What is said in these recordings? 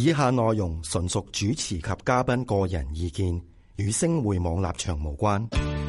以下內容純屬主持及嘉賓個人意見，與星匯網立場無關。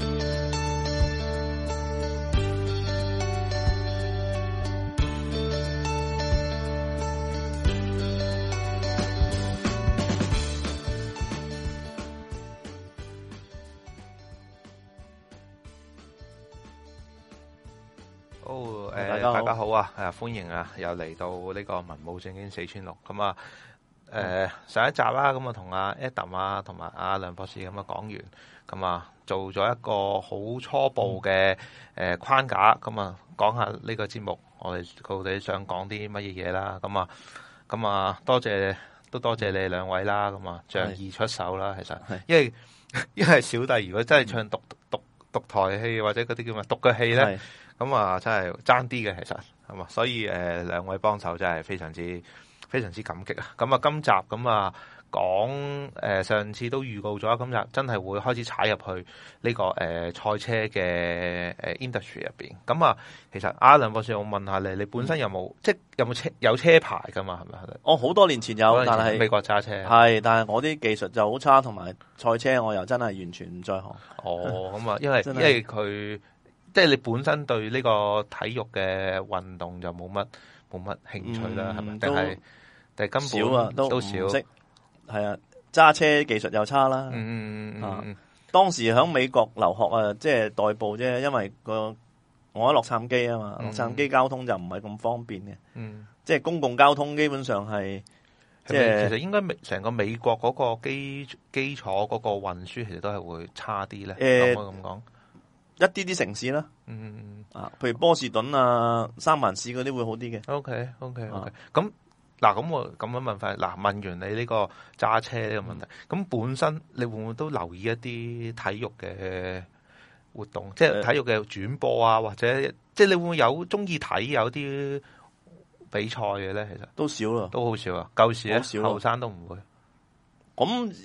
大家好啊！歡迎啊，又嚟到呢個文武正經436咁啊！上一集啦，咁啊同阿 Adam 啊，同埋阿梁博士咁啊講完，咁啊做咗一個好初步嘅框架，咁啊講下呢個節目，我哋到底想講啲乜嘢嘢啦？咁啊多謝你兩位啦，咁啊仗義出手啦，其實因為小弟如果真係唱獨台戲或者嗰啲叫咩獨腳戲咧。咁啊，真係爭啲嘅，其實係嘛，所以兩位幫手真係非常之感激啊！咁啊，今集咁啊講上次都預告咗，今日真係會開始踩入去呢個賽車嘅industry 入邊。咁啊，其實阿梁博士，我問下你本身有冇有車牌㗎嘛？係咪？ 我好多年前有，但係美國揸車但係我啲技術就好差，同埋賽車我又真係完全唔在行。 咁啊，因為佢。即係你本身對呢個體育嘅運動就冇乜興趣啦，係咪？定係根本少啊，都少。 係啊，揸車技術又差啦。當時喺美國留學啊，即係代步啫，因為我喺洛杉磯啊嘛，洛杉磯交通就唔係咁方便嘅。即係公共交通基本上係其實應該成個美國嗰個基礎嗰個運輸其實都係會差啲咧。可唔可以咁講？ 一啲城市啦，譬如波士頓啊、三藩市嗰啲會好啲嘅。 OK。咁嗱，咁我咁樣問法，嗱，問完你呢個揸車呢個問題，咁本身你會唔會都留意一啲體育嘅活動，即係體育嘅轉播啊，或者即係你會唔會有中意睇有啲比賽嘅咧？其實都少啦，都好少啊，舊時咧後生都唔會。 咁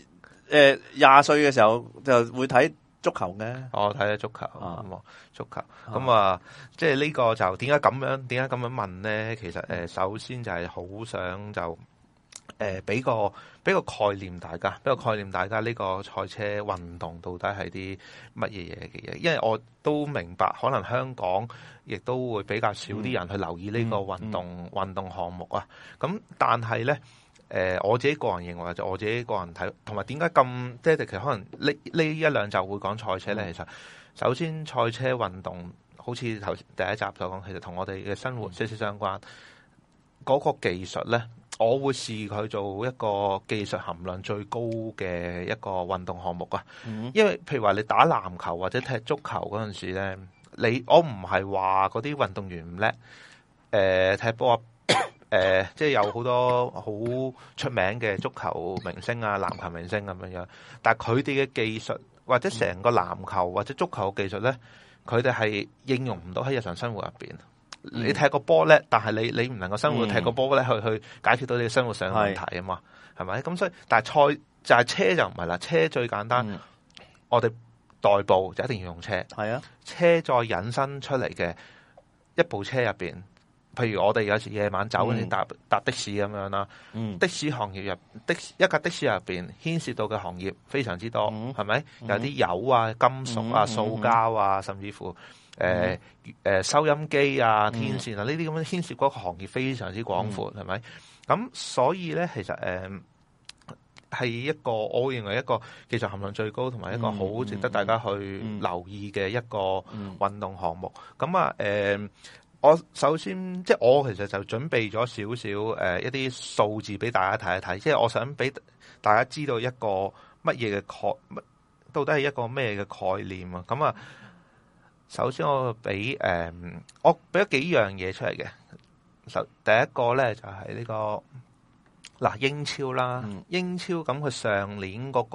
20歲嘅時候就會睇足球嘅， 睇下足球，足球咁啊，即係呢個就點解咁樣問咧？其實首先就係好想就俾個概念大家，呢個賽車運動到底係啲乜嘢嘅嘢？因為我都明白，可能香港亦都會比較少啲人去留意呢個運動項目啊。咁但係咧。我自己個人認為，就我自己個人睇，同埋點解咁即係其實可能呢一兩集會講賽車咧？其實首先賽車運動好似頭先第一集所講，其實同我哋嘅生活息息相關。嗰個技術咧，我會視佢做一個技術含量最高嘅一個運動項目啊。因為譬如話你打籃球或者踢足球嗰陣時咧，我唔係話嗰啲運動員唔叻，踢波。即係有好多好出名嘅足球明星啊、籃球明星咁樣，但係佢哋嘅技術或者成個籃球或者足球嘅技術咧，佢哋係應用唔到喺日常生活入邊。你踢個波叻，但係你唔能夠生活踢個波咧去解決到你嘅生活上嘅問題啊嘛，係咪？咁所以，但係車就唔係啦，車最簡單，我哋代步就一定要用車。係啊，車再引申出嚟嘅一部車入邊。譬如我哋有時夜晚走嗰陣搭的士咁樣啦，的士行業一架的士入邊牽涉到嘅行業非常之多，係咪？有啲油啊、金屬啊、塑膠啊，甚至乎收音機啊、天線啊呢啲咁樣牽涉嗰個行業非常之廣闊，係咪？咁所以咧，其實係一個我認為一個技術含量最高同埋一個好值得大家去留意嘅一個運動項目。咁我首先即係我其實就準備咗少少一啲數字俾大家睇一睇，即係我想俾大家知道一個乜嘢嘅到底係一個咩嘅概念啊？咁首先我俾咗幾樣嘢出嚟嘅。第一個咧就係呢個英超啦，英超咁佢上年嗰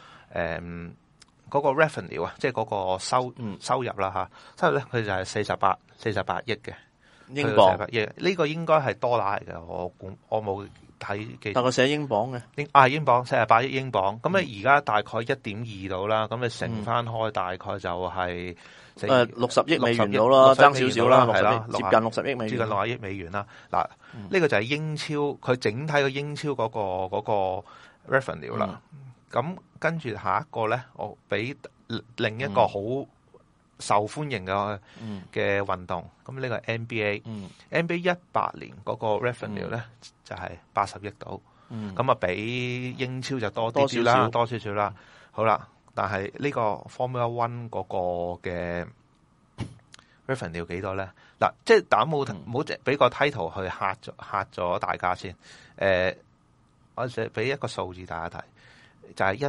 個 revenue 啊，即係嗰個收入啦收入咧佢就係48億嘅英鎊，呢個應該係多拿嚟嘅，我冇睇大概寫英鎊嘅， 英鎊48億英鎊，咁你而家大概1.2到啦，咁你乘翻開大概就係 60億美元到啦，爭少少啦，係啦，接近60億美元， 接近60億美元啦。嗱，呢個就係英超佢整體個英超嗰個 revenue 啦。咁跟住下一個咧，我俾另一個好受歡迎嘅運動，咁呢個 NBA，NBA 18年嗰個 revenue 咧就係80億度，咁啊比英超就多啲啦，多少少啦。好啦，但係呢個 Formula One 嗰個嘅 revenue 幾多咧？嗱，即係打冇俾個 title 去嚇咗大家先。我就俾一個數字大家睇，就係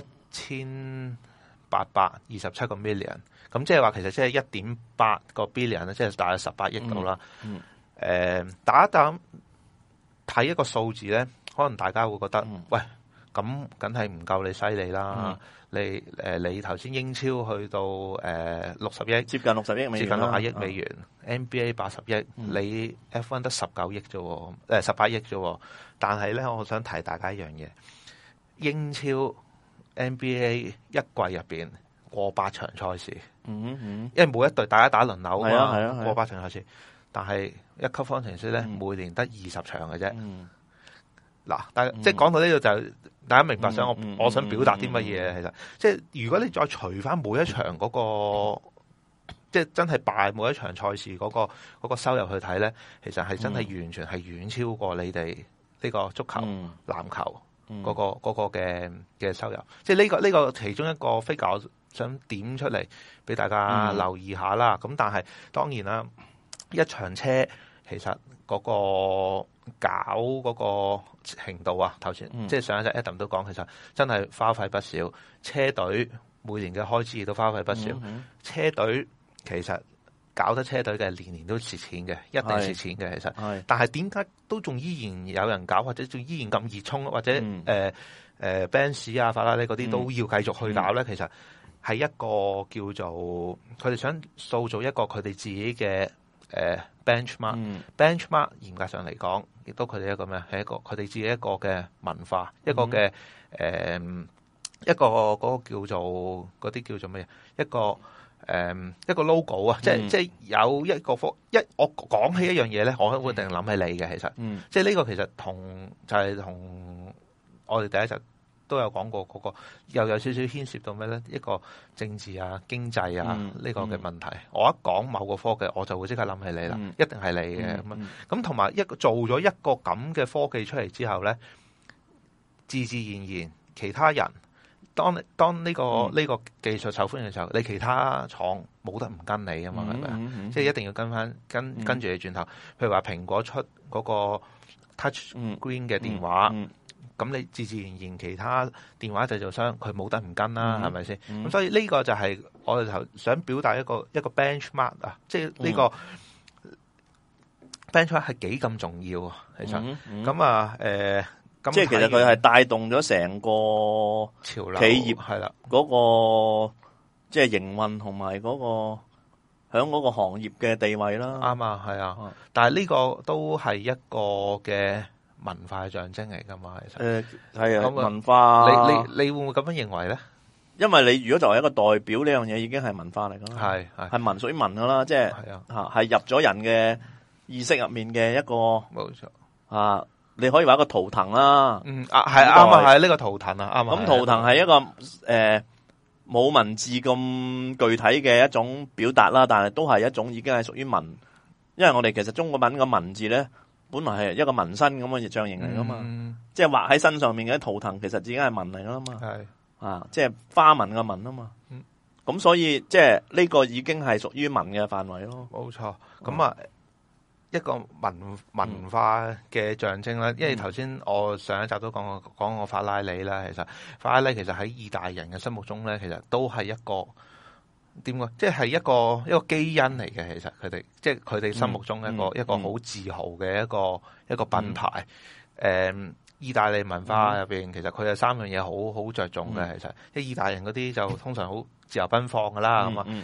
1827個 million。咁即係話其實即係1.8個 billion 咧，即係大約18億度啦。打一打睇一個數字咧，可能大家會覺得，喂，咁梗係唔夠你犀利啦。你頭先英超去到60億，接近60億美元，接近60億美元。NBA 80億，你 F1 得19億啫喎，18億啫喎。但係咧，我想提大家一樣嘢，英超 NBA 一季入邊過8場賽事，因為每一隊大家打輪流啊嘛，過8場賽事，但係一級方程式咧，每年得20場嘅啫。嗱，即係講到呢度就大家明白想我想表達啲乜嘢。其實即係如果你再除翻每一場嗰個，即係真係敗每一場賽事嗰個收入去睇咧，其實係真係完全係遠超過你哋呢個足球、籃球嗰個嘅收入。即係呢個其中一個 figure，我想點出嚟俾大家留意下啦。咁但係當然啦，一場車其實嗰個搞嗰個程度啊，頭先即係上一集 Adam 都講，其實真係花費不少。車隊每年嘅開支亦都花費不少。車隊其實搞得車隊嘅年年都蝕錢嘅，一定蝕錢嘅。其實，但係點解都仲依然有人搞，或者仲依然咁熱衷，或者Benz 啊、法拉利嗰啲都要繼續去搞咧？其實係一個叫做佢哋想塑造一個佢哋自己嘅benchmark。benchmark 嚴格上嚟講，亦都佢哋一個咩？係一個佢哋自己一個嘅文化，一個嘅一個嗰個叫做嗰啲叫做咩？一個 logo 啊，即係有一個我講起一樣嘢咧，我會一定諗起你嘅。其實，即係呢個其實同我哋第一集都有講過嗰個，又有少少牽涉到咩咧？一個政治啊、經濟啊呢個嘅問題。我一講某個科技，我就會即刻諗起你啦，一定係你嘅咁同埋做咗一個咁嘅科技出嚟之後咧，自自然然其他人。當呢個技術受歡迎嘅時候，你其他廠冇得唔跟你啊嘛，係咪啊？即係一定要跟住你轉頭。譬如話蘋果出嗰個 Touch Screen 嘅電話，咁你自自然然其他電話製造商佢冇得唔跟啦，係咪先？咁所以呢個就係我哋頭想表達一個 benchmark 啊，即係呢個 benchmark 係幾咁重要啊！其實咁啊即係其實佢係帶動咗成個潮流企業係啦， 嗰個即係營運同埋嗰個響嗰個行業嘅地位啦。 啱啊，係啊。但係呢個都係一個嘅文化嘅象徵嚟噶嘛，其實係啊，文化。 你會唔會咁樣認為咧？ 因為你如果作為一個代表，呢樣嘢已經係文化嚟噶啦，係文屬於文噶啦，即係係入咗人嘅意識入面嘅一個冇錯啊。你可以話一個圖騰啦， 係啱啊，係呢個圖騰啊，啱啊。 咁圖騰係一個冇文字咁具體嘅一種表達啦，但係都係一種已經係屬於文，因為我哋其實中國文嘅文字咧，本來係一個紋身咁嘅象形嚟噶嘛，即係畫喺身上面嘅圖騰，其實已經係紋嚟噶啦嘛，係即係花紋嘅紋啊嘛，咁所以即係呢個已經係屬於文嘅範圍咯。 冇錯，咁啊。一個文化嘅象徵啦，因為頭先我上一集都講過法拉利啦，其實法拉利其實喺意大利人嘅心目中咧，其實都係一個點講，即係一個基因嚟嘅。其實佢哋即係佢哋心目中一個好自豪嘅一個品牌。意大利文化入邊，其實佢有3樣嘢好着重嘅。其實，即係意大利人嗰啲就通常好自由奔放噶啦，咁啊，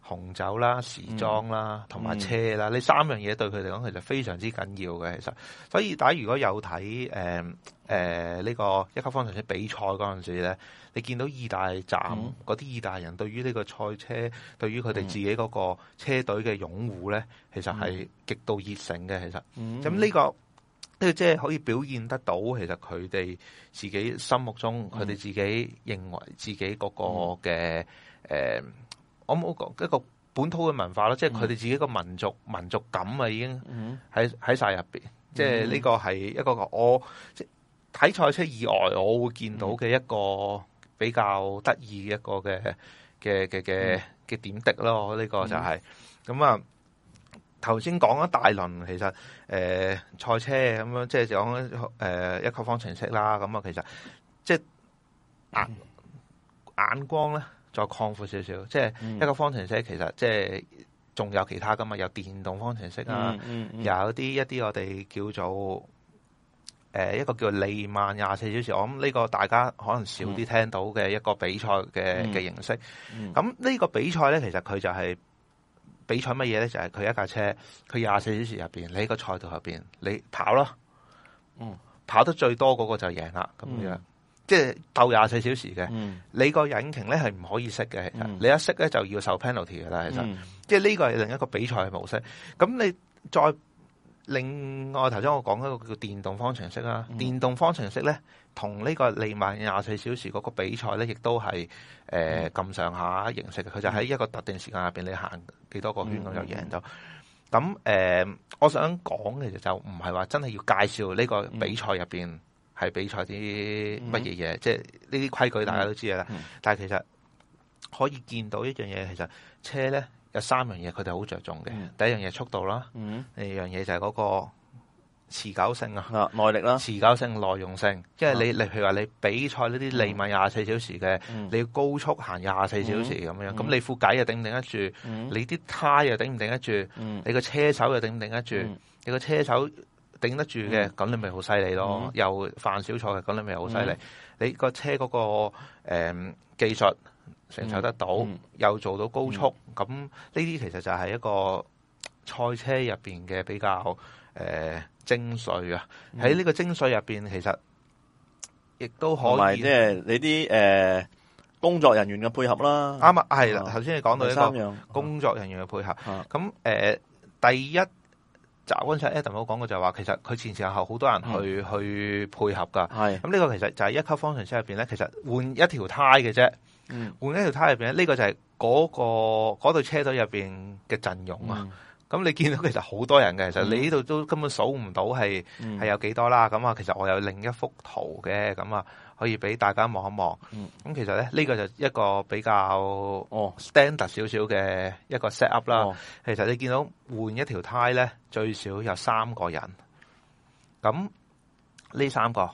紅酒啦、時裝啦，同埋車啦，呢3樣嘢對佢嚟講其實非常之緊要嘅。其實，所以大家如果有睇呢個一級方程式比賽嗰陣時咧，你見到意大站嗰啲意大人對於呢個賽車，對於佢哋自己嗰個車隊嘅擁護咧，其實係極度熱誠嘅。其實，咁呢個即係可以表現得到，其實佢哋自己心目中，佢哋自己認為自己嗰個嘅我冇講一個本土嘅文化啦，即係佢哋自己個民族感啊，已經喺晒入邊。即係呢個係一個我即係睇賽車以外，我會見到嘅一個比較得意嘅一個嘅點滴咯。呢個就係咁啊。頭先講咗大輪，其實賽車咁樣，即係講一級方程式啦。咁啊，其實即係眼光咧，再擴闊少少。即係一級方程式，其實即係仲有其他噶嘛，有電動方程式啊，有一啲我哋叫做一個叫利曼24小時。我諗呢個大家可能少啲聽到嘅一個比賽嘅形式。咁呢個比賽咧，其實佢就係比賽乜嘢咧？就係佢一架車，佢24小時入邊，你喺個賽道入邊，你跑咯，跑得最多嗰個就贏啦。咁樣，即係鬥24小時嘅。你個引擎咧係唔可以熄嘅，其實你一熄咧就要受 penalty 嘅啦。其實，即係呢個係另一個比賽嘅模式。咁你再另外頭先我講一個叫電動方程式啦，電動方程式咧同呢個利曼24小時嗰個比賽咧，亦都係咁上下形式嘅。佢就喺一個特定時間入邊，你行幾多個圈咁就贏到。咁我想講其實就唔係話真係要介紹呢個比賽入邊係比賽啲乜嘢嘢，即係呢啲規矩大家都知嘅啦。但係其實可以見到一樣嘢，其實車咧有3樣嘢佢哋好着重嘅。第一樣嘢速度啦，第二樣嘢就係嗰個持久性啊， 耐力啦，持久性、耐用性。即係你譬如話你比賽呢啲利曼24小時嘅，你要高速行24小時咁樣，咁你副偈又頂唔頂得住？你啲胎又頂唔頂得住？你個車手又頂唔頂得住？你個車手頂得住嘅，咁你咪好犀利咯。又犯小錯嘅，咁你咪好犀利。你個車嗰個技術承受得到，又做到高速，咁呢啲其實就係一個賽車入邊嘅比較精髓啊！喺呢個精髓入邊，其實亦都可以， 即係你啲工作人員嘅配合啦。 啱啊，係啦。頭先你講到一個工作人員嘅配合，咁第一集嗰陣 Adam 都講過就係話，其實佢前後好多人去配合噶。係咁呢個其實就係一級方程式入邊咧，其實換一條胎嘅啫。換一條胎入邊咧，呢個就係嗰隊車隊入邊嘅陣容啊。咁你見到其實好多人嘅，其實你呢度都根本數唔到係有幾多啦。咁啊，其實我有另一幅圖嘅，咁啊可以俾大家望一望。咁其實咧呢個就一個比較standard 少少嘅一個 set up 啦。其實你見到換一條胎咧，最少有3個人。咁呢三個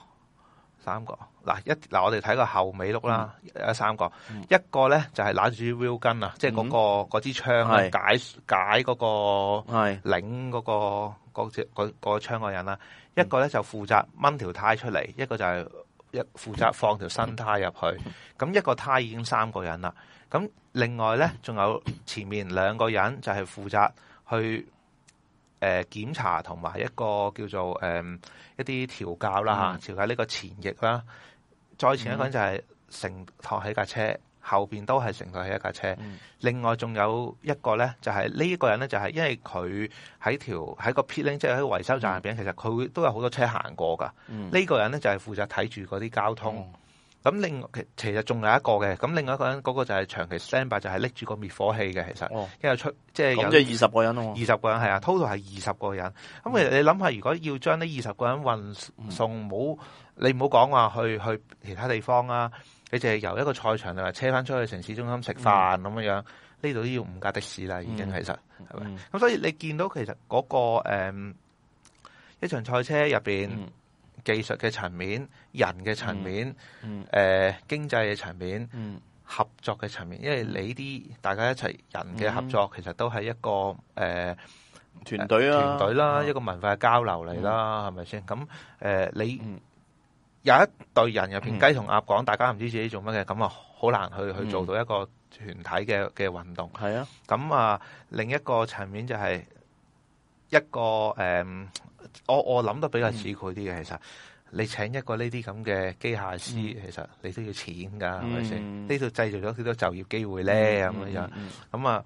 嗱，我哋睇個後尾碌啦，有3個，一個咧就係拿住 wheel gun 啊，即係嗰支槍啊，解嗰個領嗰個槍個人啦，一個咧就負責掹條胎出嚟，一個就係負責放條新胎入去，咁一個胎已經3個人啦，咁另外咧仲有前面2個人就係負責去檢查同埋一個叫做一啲調教啦嚇，調教呢個前翼啦。再前一個人就係承托起架車，後邊都係承托起一架車。另外仲有一個咧，就係呢一個人咧，就係因為佢喺個 pit lane，即係喺個維修站入邊，其實佢都有好多車行過噶。呢個人咧就係負責睇住嗰啲交通。咁另外其實仲有一個嘅，咁另外一個人嗰個就係長期 standby，就係拎住個滅火器嘅。其實因為即係 20個人咯 ，20個人係啊，total 係20個人。咁其實你諗下，如果要將呢20個人運送，你唔好講話去其他地方啊，你淨係由一個賽場嚟車翻出去城市中心食飯咁樣，呢度都要5架的士啦，已經其實係咪？咁所以你見到其實嗰個一場賽車入邊。技術嘅層面、人嘅層面、經濟嘅層面、合作嘅層面，因為你啲大家一齊人嘅合作，其實都係一個團隊啦，一個文化嘅交流嚟啦，係咪先？咁你有一隊人入邊雞同鴨講，大家唔知自己做乜嘅，咁啊好好難去做到一個團體嘅運動。 係啊， 咁啊，另一個層面就係一個我諗得比較似佢啲嘅，其實你請一個呢啲咁嘅機械師，其實你都要錢㗎，係咪先？呢度製造咗幾多就業機會咧？咁樣咁啊，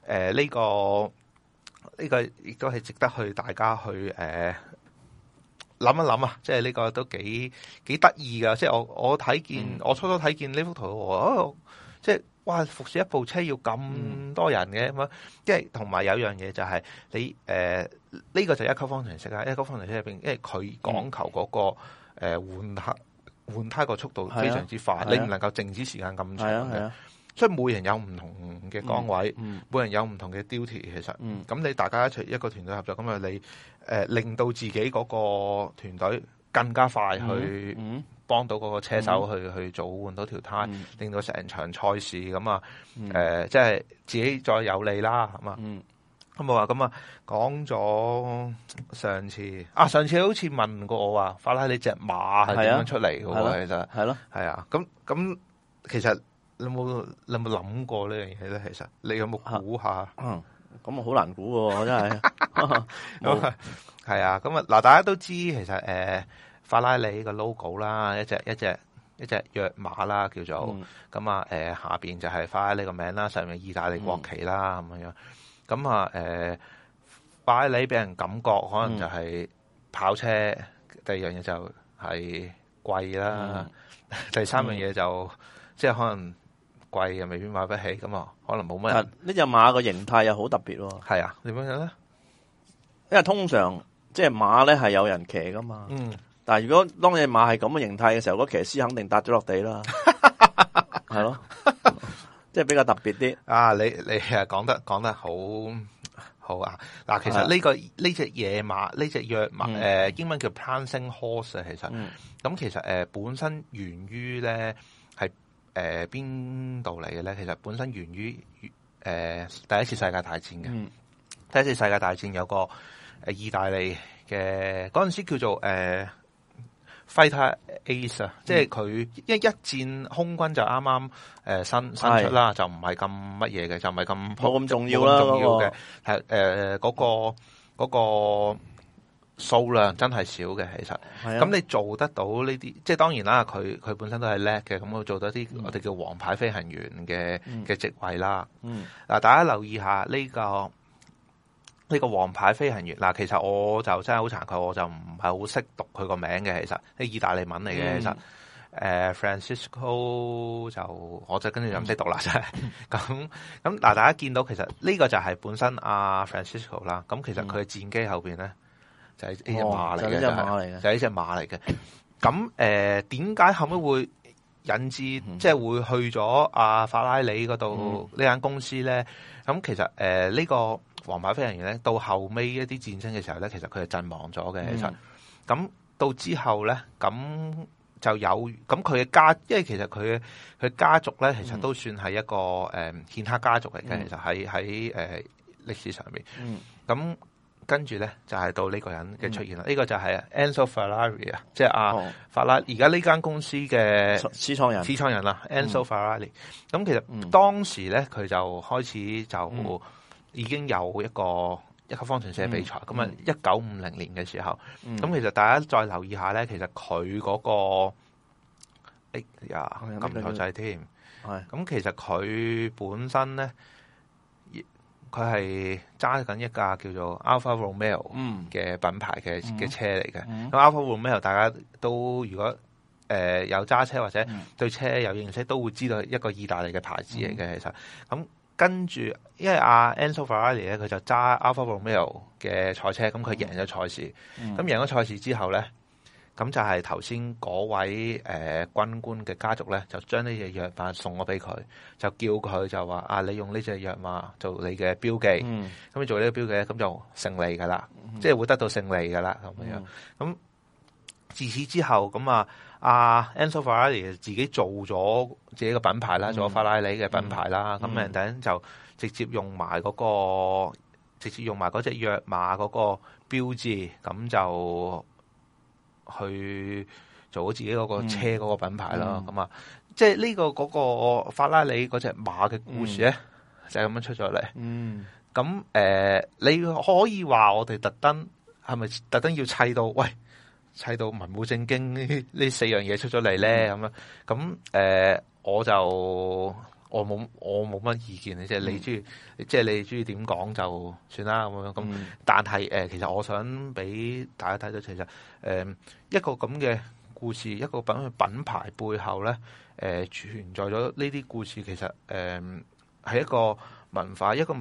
呢個亦都係值得去大家去諗一諗啊！即係呢個都幾得意㗎。即係我睇見，我初初睇見呢幅圖，即係哇！服侍一部車要咁多人嘅咁樣，即係同埋有樣嘢就係你呢個就係一級方程式啦。一級方程式入邊，因為佢講求嗰個換胎個速度非常之快，你唔能夠靜止時間咁長嘅。所以每人有唔同嘅崗位，每人有唔同嘅 duty。其實，咁你大家一齊一個團隊合作，咁啊你令到自己嗰個團隊更加快去幫到嗰個車手去做換到條胎，令到成場賽事咁啊即係自己再有利啦，係嘛？咁我話咁啊，講咗上次好似問過我話法拉利隻馬係點樣出嚟嘅喎？其實係咯， 係啊，咁其實。你有冇諗過呢樣嘢咧？其實你有冇估下？ 咁好難估喎，真係。 係啊，咁啊嗱，大家都知其實法拉利個 logo 啦，一隻躍馬啦，叫做咁啊下邊就係法拉利個名啦，上面意大利國旗啦咁樣。咁啊法拉利俾人感覺可能就係跑車，第二樣嘢就係貴啦，第三樣嘢就即係可能。貴又未必買得起，咁啊可能冇乜人。 呢隻馬個形態又好特別喎。 係啊，點樣咧？ 因為通常即係馬咧係有人騎噶嘛。但係如果當隻馬係咁嘅形態嘅時候，嗰騎師肯定笪咗落地啦。係咯，即係比較特別啲。 啊，你講得好啊！嗱，其實呢隻野馬，呢隻躍馬，英文叫 prancing horse 啊。其實，咁其實本身源於咧係。邊度嚟嘅咧？其實本身源於第一次世界大戰嘅。第一次世界大戰有個意大利嘅嗰陣時叫做Fighter Ace 啊，即係佢因為一戰空軍就啱啱新出啦，就唔係咁乜嘢嘅，就唔係咁冇咁重要啦。 嘅係嗰個。數量真係少嘅，其實咁你做得到呢啲，即係當然啦，佢本身都係叻嘅，咁我做到啲我哋叫王牌飛行員嘅職位啦。嗱，大家留意下呢個王牌飛行員嗱，其實我就真係好慚愧，我就唔係好識讀佢個名嘅，其實啲意大利文嚟嘅，其實Francisco 就我就跟住就唔識讀啦，真係咁嗱，大家見到其實呢個就係本身阿 Francisco 啦，咁其實佢嘅戰機後邊咧。就係呢隻馬嚟嘅，就係呢隻馬嚟嘅。咁點解後尾會引致即係會去咗阿法拉利嗰度呢間公司咧？咁其實呢個王牌飛行員咧，到後尾一啲戰爭嘅時候咧，其實佢係陣亡咗嘅。其實咁到之後咧，咁就有咁佢嘅家，因為其實佢家族咧，其實都算係一個顯赫家族嚟嘅。其實喺歷史上面，咁。跟住咧就係到呢個人嘅出現啦，呢個就係 Enzo Ferrari 啊，即係法拉而家呢間公司嘅始創人啦，Enzo Ferrari。咁其實當時咧佢就開始就已經有一級方程式比賽，咁啊1950年嘅時候，咁其實大家再留意下咧，其實佢嗰個撳錯掣添，咁其實佢本身咧。佢係揸緊一架叫做 Alfa Romeo 嘅品牌嘅車嚟嘅。咁 Alfa Romeo 大家都如果有揸車或者對車有認識，都會知道一個意大利嘅牌子嚟嘅。其實咁跟住，因為阿 Enzo Ferrari 咧，佢就揸 Alfa Romeo 嘅賽車，咁佢贏咗賽事。咁贏咗賽事之後咧。咁就係頭先嗰位軍官嘅家族咧，就將呢隻躍馬送咗俾佢，就叫佢就話啊，你用呢隻躍馬做你嘅標記，咁你做呢個標記咧，咁就勝利噶啦，即係會得到勝利噶啦咁樣。咁自此之後，咁阿 Enzo Ferrari 自己做咗自己嘅品牌啦，做咗法拉利嘅品牌啦，咁人哋就直接用埋嗰隻躍馬嗰個標誌，咁就。去做咗自己嗰個車嗰個品牌啦，咁即係呢個嗰個法拉利嗰隻馬嘅故事咧，就係咁樣出咗嚟。咁你可以話我哋係咪特登要砌到文武正經呢4樣嘢出咗嚟咧？咁樣咁我冇乜意見，即係你中意，即係你中意點講就算啦咁樣。咁但係其實我想俾大家睇到，其實一個咁嘅故事，一個品牌背後咧，存在咗呢啲故事，其實係一個文化，一個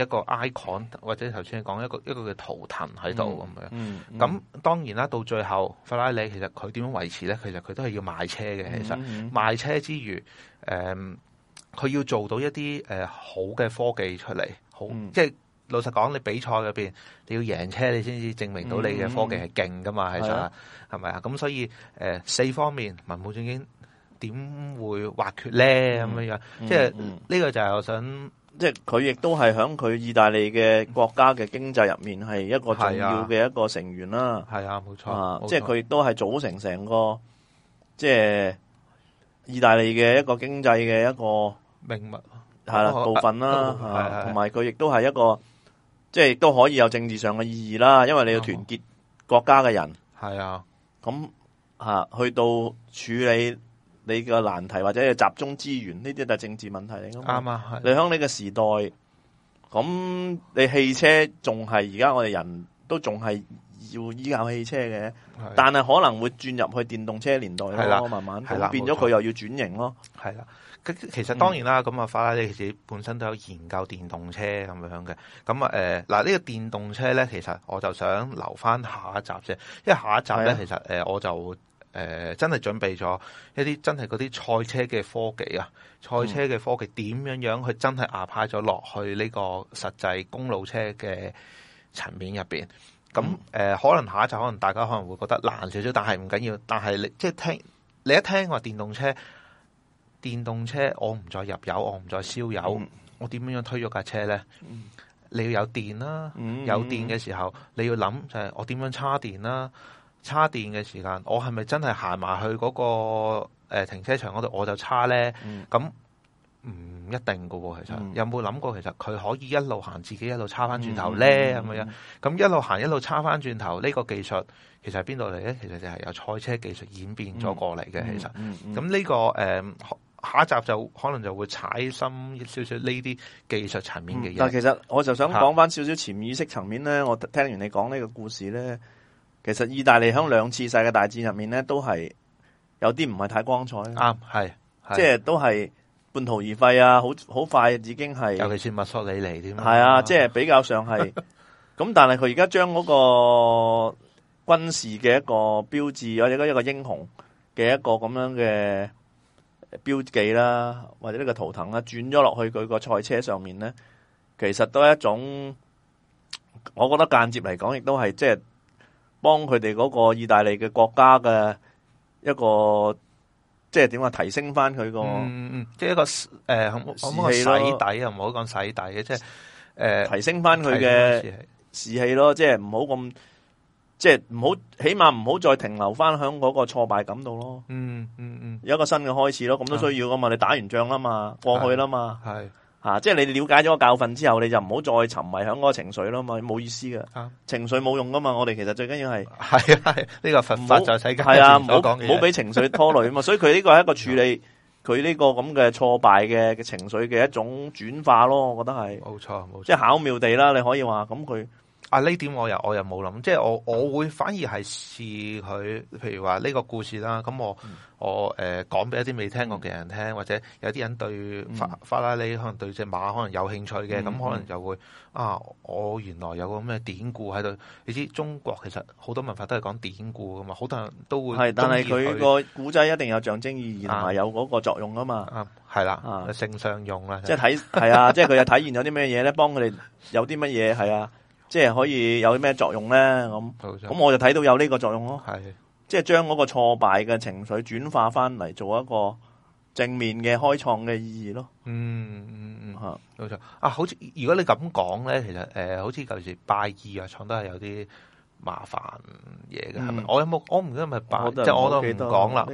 icon， 或者頭先你講一個嘅圖騰喺度咁樣。咁當然啦，到最後法拉利其實佢點樣維持咧？其實佢都係要賣車嘅。其實賣車之餘，佢要做到一啲好嘅科技出嚟，即係老實講，你比賽入邊你要贏車，你先至證明到你嘅科技係勁噶嘛，其實係咪啊？咁所以4方面文武正經點會或缺咧？咁樣樣，即係呢個就係我想， 即係佢亦都係響佢意大利嘅國家嘅經濟入面係一個重要嘅一個成員啦。 係啊，冇錯， 即係佢亦都係組成個即係意大利嘅一個經濟嘅一個命脈係啦部分啦，同埋佢亦都係一個即係亦都可以有政治上嘅意義啦，因為你要團結國家嘅人係啊， 咁去到處理你嘅難題或者係集中資源，呢啲就係政治問題嚟㗎嘛。 啱啊， 你響你嘅時代，咁你汽車仲係而家我哋人都仲係要依靠汽車嘅，但係可能會轉入去電動車年代咯，慢慢咁變咗佢又要轉型咯。 係啦，其實當然啦，咁法拉利自己本身都有研究電動車咁樣嘅。咁嗱呢個電動車咧，其實我就想留翻下一集啫，因為下一集咧，其實我就真係準備咗一啲真係嗰啲賽車嘅科技啊，賽車嘅科技點樣去真係apply咗落去呢個實際公路車嘅層面入邊。咁可能下一集可能大家可能會覺得難少少，但係唔緊要。但係你一聽話電動車，我唔再入油，我唔再燒油，我點樣推咗架車咧？你要有電啦，有電嘅時候你要諗就係我點樣叉電啦。叉電嘅時間，我係咪真係行埋去嗰個停車場嗰度我就叉咧？咁唔一定噶喎。其實有冇諗過，其實佢可以一路行自己一路叉翻轉頭咧咁樣？咁一路行一路叉翻轉頭，呢個技術其實係邊度嚟咧？其實就係由賽車技術演變咗過嚟嘅。其實咁呢個下一集就可能就會踩深少少呢啲技術層面嘅嘢。 但其實我就想講翻少少潛意識層面咧。我聽完你講呢個故事咧，其實意大利喺2次世界大戰入面咧，都係有啲唔係太光彩。 啱，係即係都係半途而廢啊！好快已經係， 尤其是墨索里尼添。 係啊，即係比較上係咁，但係佢而家將嗰個軍事嘅一個標誌，或者一個英雄嘅一個咁樣嘅標記啦，或者呢個圖騰啦，轉咗落去佢個賽車上面咧，其實都係一種，我覺得間接嚟講，亦都係即係幫佢哋嗰個意大利嘅國家嘅一個，即係點話提升翻佢個， 即係一個可唔可以洗底又唔好講洗底嘅，即係提升翻佢嘅士氣咯，即係唔好咁。即係唔好，起碼唔好再停留翻響嗰個挫敗感度咯。有一個新嘅開始咯，咁都需要噶嘛。你打完仗啦嘛，過去啦嘛，係即係你了解咗個教訓之後，你就唔好再沉迷響嗰個情緒啦嘛，冇意思噶。情緒冇用噶嘛，我哋其實最緊要係呢個佛法就世界係啊，唔好俾情緒拖累啊嘛。所以佢呢個係一個處理佢呢個咁嘅挫敗嘅情緒嘅一種轉化咯。我覺得係冇錯， 即係巧妙地啦。你可以話咁佢。 呢點我又冇諗，即係我會反而係試佢，譬如話呢個故事啦，咁我講俾一啲未聽過嘅人聽，或者有啲人對法拉利可能對隻馬可能有興趣嘅，咁可能就會我原來有個咩典故喺度。你知中國其實好多文化都係講典故噶嘛，好多人都會係， 但係佢個古仔一定有象徵意義同埋有嗰個作用啊嘛。 係啦，性上用啦， 即係係啊，即係佢又體現咗啲咩嘢咧？幫佢哋有啲乜嘢係啊？即係可以有啲咩作用咧？咁我就睇到有呢個作用咯。係，即係將嗰個挫敗嘅情緒轉化翻嚟，做一個正面嘅開創嘅意義咯。 冇錯。好似如果你咁講咧，其實好似舊時拜二啊，廠都係有啲麻煩嘢嘅，係咪？我唔記得係咪拜，即係我都唔講啦。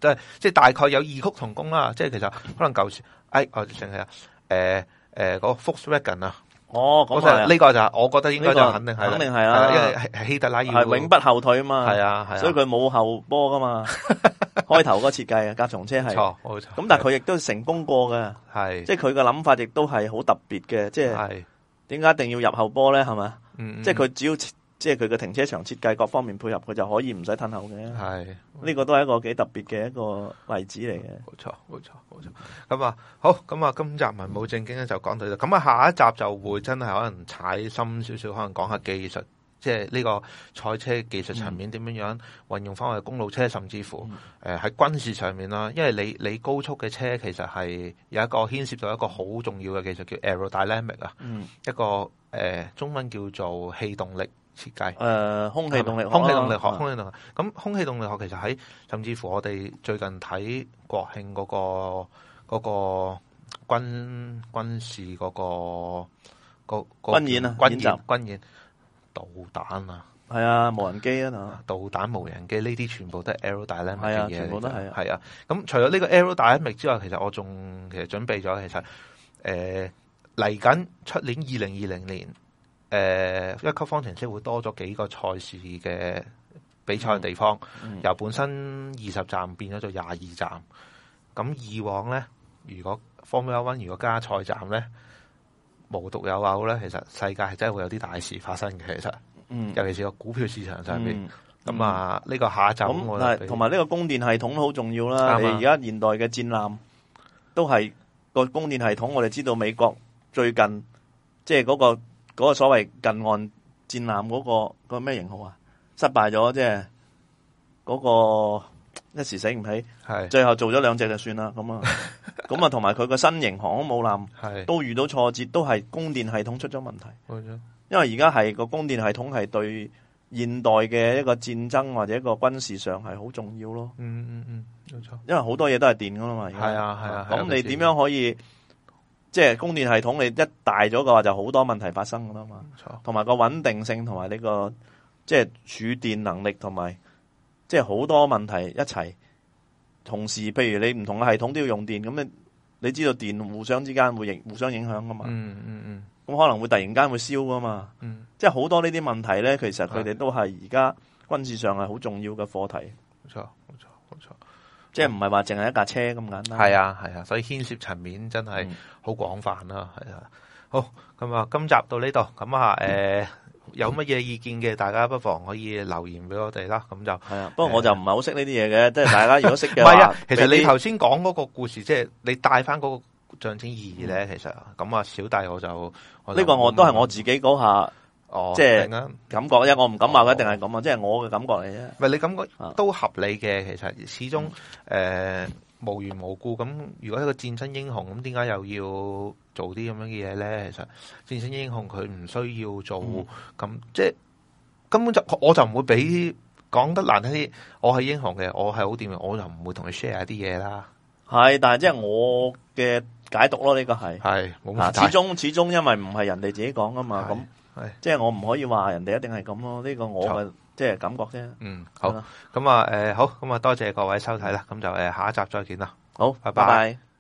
即係大概有異曲同工啦。即係其實可能舊時，我淨係嗰個 Volkswagen 啊。 哦，咁啊， 呢個就我覺得應該就肯定係啦，因為係希特拉要係永不後退啊嘛， 係啊， 所以佢冇後波噶嘛。開頭嗰個設計啊，甲蟲車係， 冇錯。 咁但係佢亦都成功過嘅，係，即係佢嘅諗法亦都係好特別嘅，即係點解一定要入後波咧？係咪？即係佢只要即係佢嘅停車場設計各方面配合，佢就可以唔使褪後嘅。係，呢個都係一個幾特別嘅一個例子嚟嘅。 冇錯，冇錯，冇錯。咁啊，好，咁啊，今集文武正經咧就講到呢度。咁啊，下一集就會真係可能踩深少少，可能講下技術，即係呢個賽車技術層面點樣樣運用翻我哋公路車，甚至乎喺軍事上面啦。因為你高速嘅車其實係有一個牽涉到一個好重要嘅技術叫 aerodynamic 啊，一個中文叫做氣動力設計， 空氣動力學， 空氣動力學，空氣動力學。咁空氣動力學其實喺甚至乎我哋最近睇國慶嗰個軍事嗰個軍演啊， 軍演導彈啊， 係啊，無人機啊， 導彈無人機呢啲全部都係 aerodynamic 嘅嘢， 全部都係係啊。咁除咗呢個 aerodynamic 之外，其實我仲準備咗，其實嚟緊出年2020年。一級方程式會多咗幾個賽事嘅比賽嘅地方，由本身20站變咗做22站。咁以往咧，如果 Formula One 如果加賽站咧，無獨有偶咧，其實世界係真係會有啲大事發生嘅。其實，尤其是個股票市場上面。咁啊，呢個下一集咁同埋呢個供電系統都好重要啦。你而家現代嘅戰艦都係個供電系統，我哋知道美國最近即係嗰個所謂近岸戰艦嗰個咩型號啊？失敗咗，即係嗰個一時醒唔起，最後做咗2隻就算啦。咁啊，同埋佢個新型航空母艦都遇到挫折，都係供電系統出咗問題。因為而家係個供電系統係對現代嘅一個戰爭或者一個軍事上係好重要咯。冇錯。因為好多嘢都係電噶啦嘛。 係啊。 咁你點樣可以？即係供電系統，你一大咗嘅話，就好多問題發生噶啦嘛。同埋個穩定性，同埋呢個即係儲電能力，同埋即係好多問題一齊同時。譬如你唔同嘅系統都要用電，咁你知道電互相之間會互相影響噶嘛？咁可能會突然間會燒噶嘛？即係好多呢啲問題咧，其實佢哋都係而家軍事上係好重要嘅課題。 冇錯。 即係唔係話淨係一架車咁簡單。 係啊，所以牽涉層面真係好廣泛啦。係啊，好，咁啊，今集到呢度，咁啊，有乜嘢意見嘅，大家不妨可以留言俾我哋啦。咁就係啊， 不過我就唔係好識呢啲嘢嘅，即係大家如果識嘅話， 唔係啊，其實你頭先講嗰個故事，即係你帶翻嗰個象徵意義咧，其實咁啊，小弟我就呢個我都係我自己嗰下。即係感覺啫，我唔敢話佢一定係咁啊，即係我嘅感覺嚟啫。 唔係你感覺都合理嘅，其實始終無緣無故咁。如果一個戰爭英雄咁，點解又要做啲咁樣嘅嘢咧？其實戰爭英雄佢唔需要做咁，即係根本就我就唔會俾講得難聽啲。我係英雄嘅，我係好掂嘅，我就唔會同佢 share 啲嘢啦。係， 但係即係我嘅解讀咯，呢個係冇問題。 始終因為唔係人哋自己講啊嘛，咁。即係我唔可以話人哋一定係咁咯，呢個我嘅即係感覺啫。 好，咁啊，好，咁啊，多謝各位收睇啦，咁就下一集再見啦。 好，拜拜。